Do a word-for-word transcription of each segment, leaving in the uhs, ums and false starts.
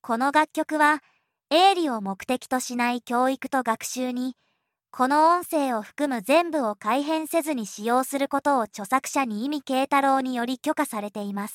この楽曲は営利を目的としない教育と学習に、この音声を含む全部を改変せずに使用することを著作者に意味慶太郎により許可されています。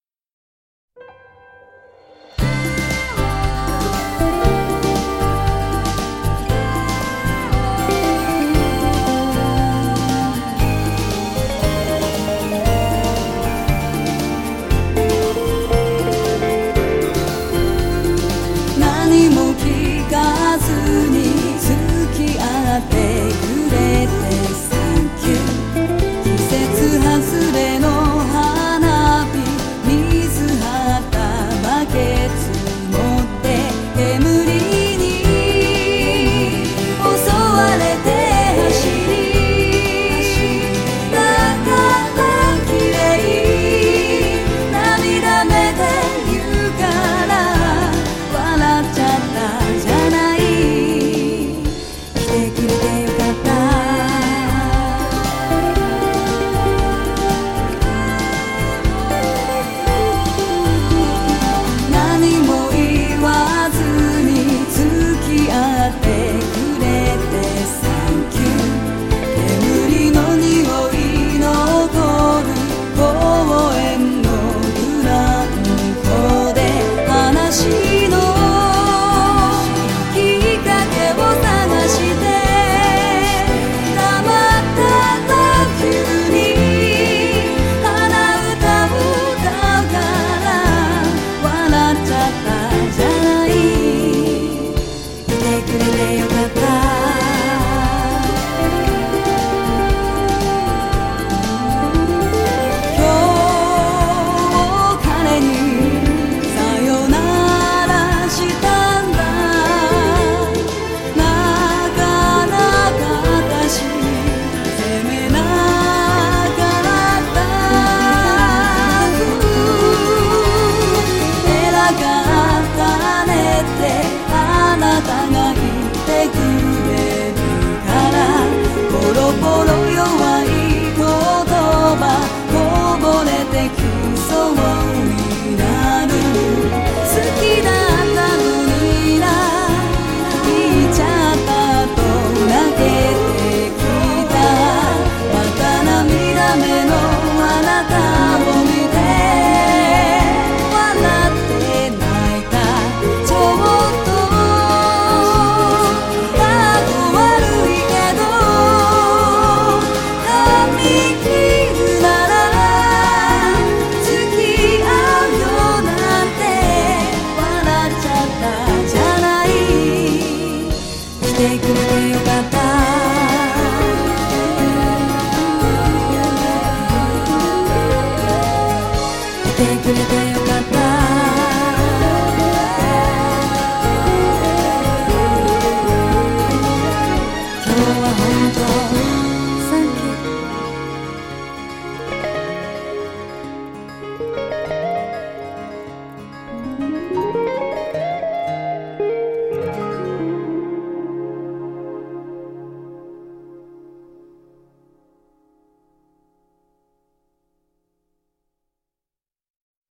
何も聞かずに付き合ってくれてサンキュー。季節外れの花火、水張ったバケツ持って煙に襲われて走り、だから綺麗涙目で言うから笑っちゃったじゃない。来てくれてよかった。何も言わずに付き合ってくれてサンキュー。煙の匂い残る公園のブランコで話のきっかけを探してたまったら急に鼻歌歌うから笑っちゃったじゃない。いてくれてよかった。今日彼にさよならしたんだ。泣かなかったし責めなかった。偉かったねってあなたが言ってくれるから、ポロポロ弱い言葉こぼれてきそうになる。好きだったのにな、言っちゃったと泣けてきた。また涙目のあなたを見て笑って泣いた。ちょっとかっこ悪いけど髪切るなら付き合うよなんて笑っちゃったじゃない。来てくれてよかった。来てくれてよかった。今日は本当